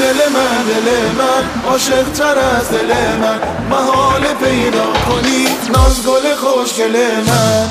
دل من عاشق تر از دل من، محال پیدا کنی ناز گل خوشگل من.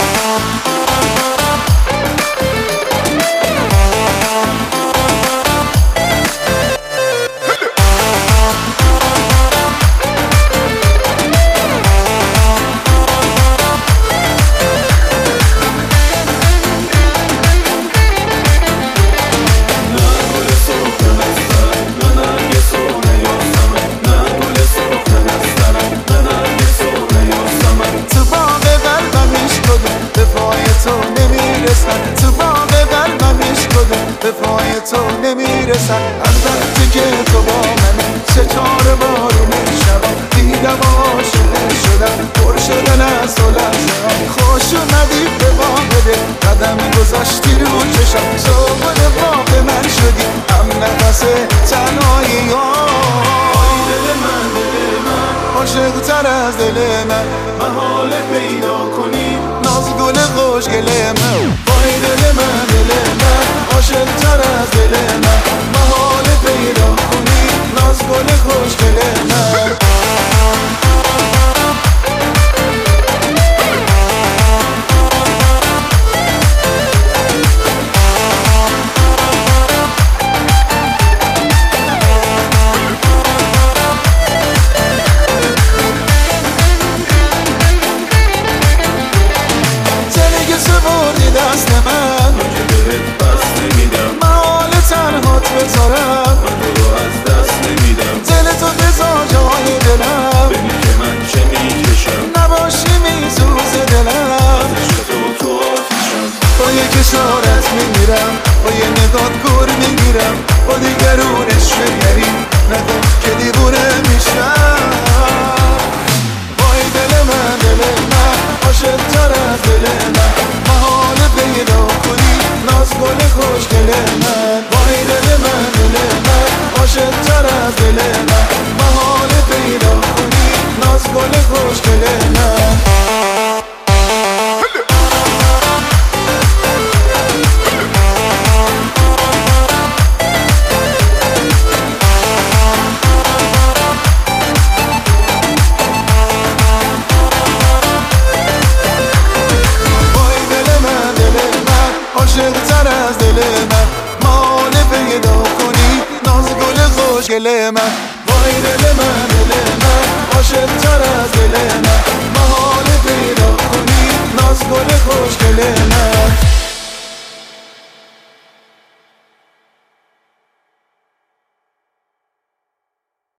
تو باغ قلبم عشق به پای تو نمیرسن. از وقتی که تو با منی ستاره بارون شبا دیدم عاشق شدم، پر شدن از تو لحظه خوش اومدی به باغ دل، قدم گذاشتی رو چشم سوگل باغ من شدی هم نفس تنهایی ها. دل من عاشق تر از دل من، محال پیدا کنی ناز گل خوشگل من. وای دل من عاشق تر از دل من، محال پیدا کنی ناز گل خوشگل من. دست من محال تنهات بذارم، من تو رو از دست نمیدم. دل تو بذار جای دلم، ببین که من چه میکشم، نباشی میسوز دلم. از عشق تو آتیشم، با یک اشارت میمیرم، با یه نگات گر میگیرم، با دیگرونش شگری نگم که دیوونه میشم. وای دل من عاشق تر از دل من، محال پیدا کنی ناز گل خوشگل من. وای دل من عاشق تر از دل من، محال پیدا کنی ناز گل خوشگل من. عاشق تر از دل من، محال پیدا کنی ناز گل خوشگل من. وای دل من عاشق تر از دل من، محال پیدا کنی ناز گل خوشگل من.